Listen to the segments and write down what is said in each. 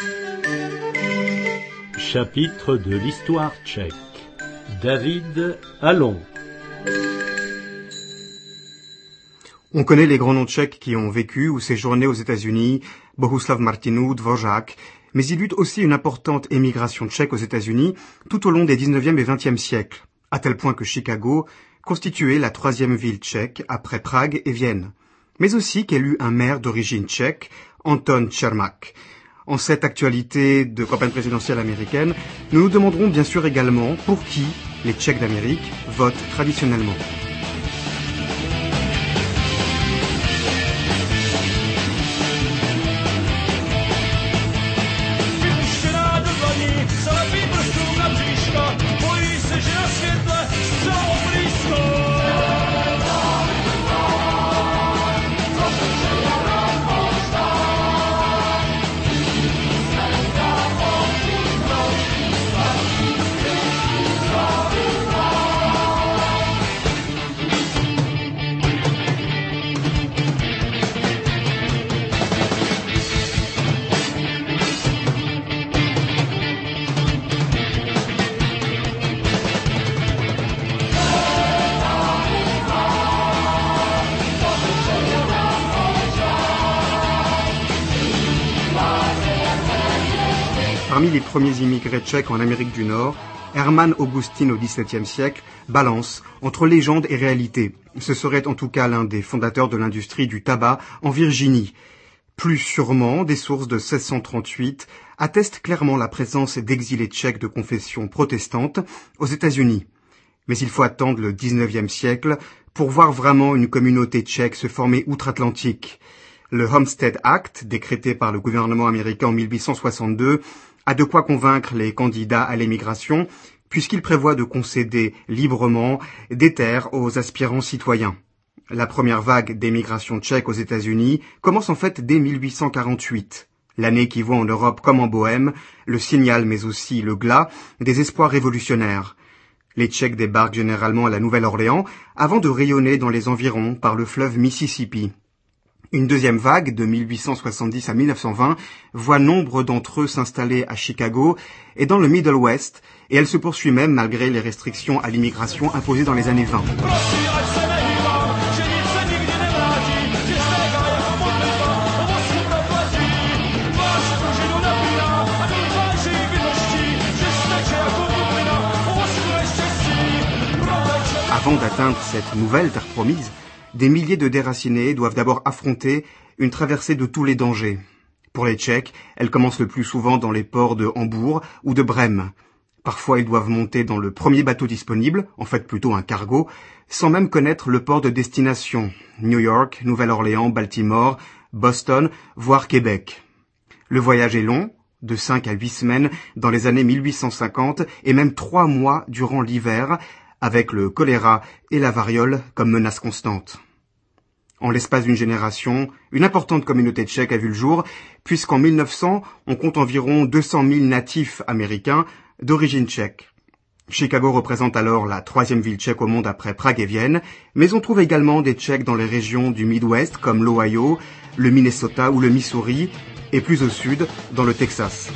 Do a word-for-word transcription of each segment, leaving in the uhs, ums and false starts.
Chapitre de l'histoire tchèque. David Allon. On connaît les grands noms tchèques qui ont vécu ou séjourné aux États-Unis, Bohuslav Martinů, Dvořák, mais il y eut aussi une importante émigration tchèque aux États-Unis tout au long des dix-neuvième et vingtième siècles, à tel point que Chicago constituait la troisième ville tchèque après Prague et Vienne, mais aussi qu'elle eut un maire d'origine tchèque, Anton Čermák. En cette actualité de campagne présidentielle américaine, nous nous demanderons bien sûr également pour qui les Tchèques d'Amérique votent traditionnellement. Parmi les premiers immigrés tchèques en Amérique du Nord, Hermann Augustin au dix-septième siècle balance entre légende et réalité. Ce serait en tout cas l'un des fondateurs de l'industrie du tabac en Virginie. Plus sûrement, des sources de seize cent trente-huit attestent clairement la présence d'exilés tchèques de confession protestante aux États-Unis. Mais il faut attendre le dix-neuvième siècle pour voir vraiment une communauté tchèque se former outre-Atlantique. Le Homestead Act, décrété par le gouvernement américain en mille huit cent soixante-deux, a de quoi convaincre les candidats à l'émigration, puisqu'il prévoit de concéder librement des terres aux aspirants citoyens. La première vague d'émigration tchèque aux États-Unis commence en fait dès mille huit cent quarante-huit, l'année qui voit en Europe comme en Bohême le signal mais aussi le glas des espoirs révolutionnaires. Les Tchèques débarquent généralement à la Nouvelle-Orléans avant de rayonner dans les environs par le fleuve Mississippi. Une deuxième vague, de mille huit cent soixante-dix à mille neuf cent vingt, voit nombre d'entre eux s'installer à Chicago et dans le Middle West, et elle se poursuit même malgré les restrictions à l'immigration imposées dans les années vingt. Avant d'atteindre cette nouvelle terre promise, des milliers de déracinés doivent d'abord affronter une traversée de tous les dangers. Pour les Tchèques, elle commence le plus souvent dans les ports de Hambourg ou de Brême. Parfois, ils doivent monter dans le premier bateau disponible, en fait plutôt un cargo, sans même connaître le port de destination, New York, Nouvelle-Orléans, Baltimore, Boston, voire Québec. Le voyage est long, de cinq à huit semaines dans les années mille huit cent cinquante et même trois mois durant l'hiver, avec le choléra et la variole comme menace constante. En l'espace d'une génération, une importante communauté tchèque a vu le jour, puisqu'en mille neuf cents, on compte environ deux cent mille natifs américains d'origine tchèque. Chicago représente alors la troisième ville tchèque au monde après Prague et Vienne, mais on trouve également des Tchèques dans les régions du Midwest comme l'Ohio, le Minnesota ou le Missouri, et plus au sud, dans le Texas.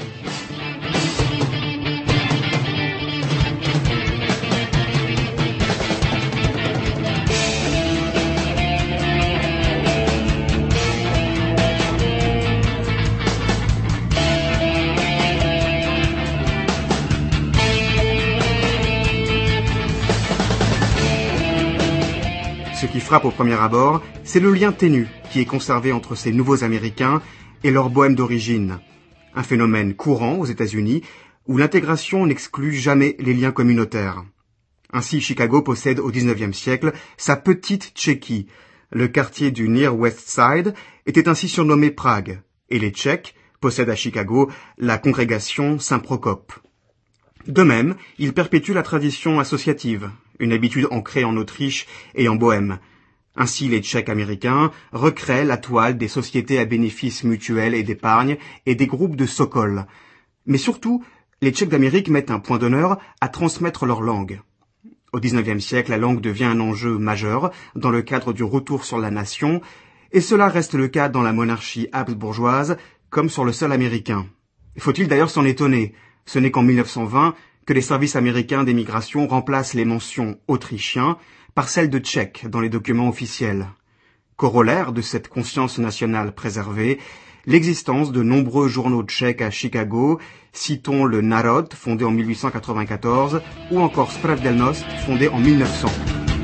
Ce qui frappe au premier abord, c'est le lien ténu qui est conservé entre ces nouveaux Américains et leur bohème d'origine. Un phénomène courant aux États-Unis où l'intégration n'exclut jamais les liens communautaires. Ainsi, Chicago possède au dix-neuvième siècle sa petite Tchéquie. Le quartier du Near West Side était ainsi surnommé Prague, et les Tchèques possèdent à Chicago la congrégation Saint-Procope. De même, ils perpétuent la tradition associative, une habitude ancrée en Autriche et en Bohême. Ainsi, les Tchèques américains recréent la toile des sociétés à bénéfice mutuel et d'épargne et des groupes de Sokol. Mais surtout, les Tchèques d'Amérique mettent un point d'honneur à transmettre leur langue. Au dix-neuvième siècle, la langue devient un enjeu majeur dans le cadre du retour sur la nation, et cela reste le cas dans la monarchie habsbourgeoise comme sur le sol américain. Faut-il d'ailleurs s'en étonner? Ce n'est qu'en mille neuf cent vingt que les services américains d'émigration remplacent les mentions autrichiens par celles de tchèques dans les documents officiels. Corollaire de cette conscience nationale préservée, l'existence de nombreux journaux tchèques à Chicago, citons le Národ, fondé en mille huit cent quatre-vingt-quatorze, ou encore Spravedlnost, fondé en mille neuf cents.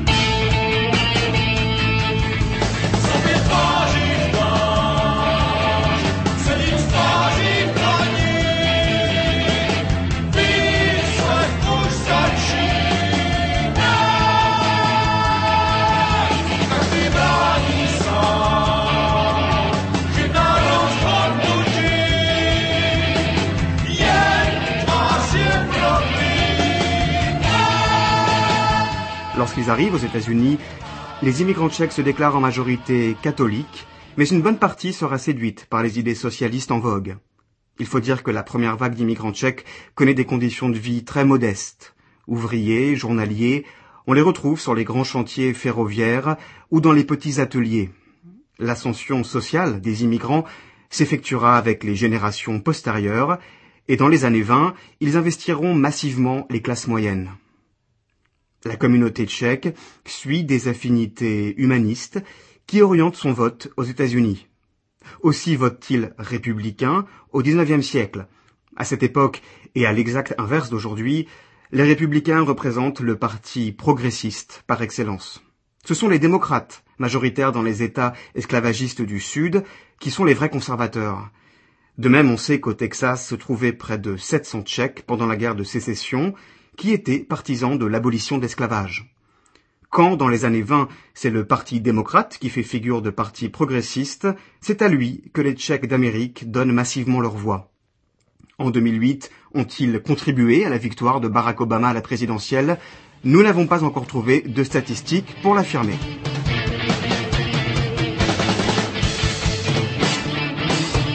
Lorsqu'ils arrivent aux États-Unis, les immigrants tchèques se déclarent en majorité catholiques, mais une bonne partie sera séduite par les idées socialistes en vogue. Il faut dire que la première vague d'immigrants tchèques connaît des conditions de vie très modestes. Ouvriers, journaliers, on les retrouve sur les grands chantiers ferroviaires ou dans les petits ateliers. L'ascension sociale des immigrants s'effectuera avec les générations postérieures, et dans les années vingt, ils investiront massivement les classes moyennes. La communauté tchèque suit des affinités humanistes qui orientent son vote aux États-Unis. Aussi vote-t-il républicain au dix-neuvième siècle. À cette époque, et à l'exact inverse d'aujourd'hui, les républicains représentent le parti progressiste par excellence. Ce sont les démocrates, majoritaires dans les États esclavagistes du Sud, qui sont les vrais conservateurs. De même, on sait qu'au Texas se trouvaient près de sept cents Tchèques pendant la guerre de sécession, qui étaient partisans de l'abolition de l'esclavage. Quand, dans les années vingt, c'est le Parti démocrate qui fait figure de parti progressiste, c'est à lui que les Tchèques d'Amérique donnent massivement leur voix. En deux mille huit, ont-ils contribué à la victoire de Barack Obama à la présidentielle? Nous n'avons pas encore trouvé de statistiques pour l'affirmer.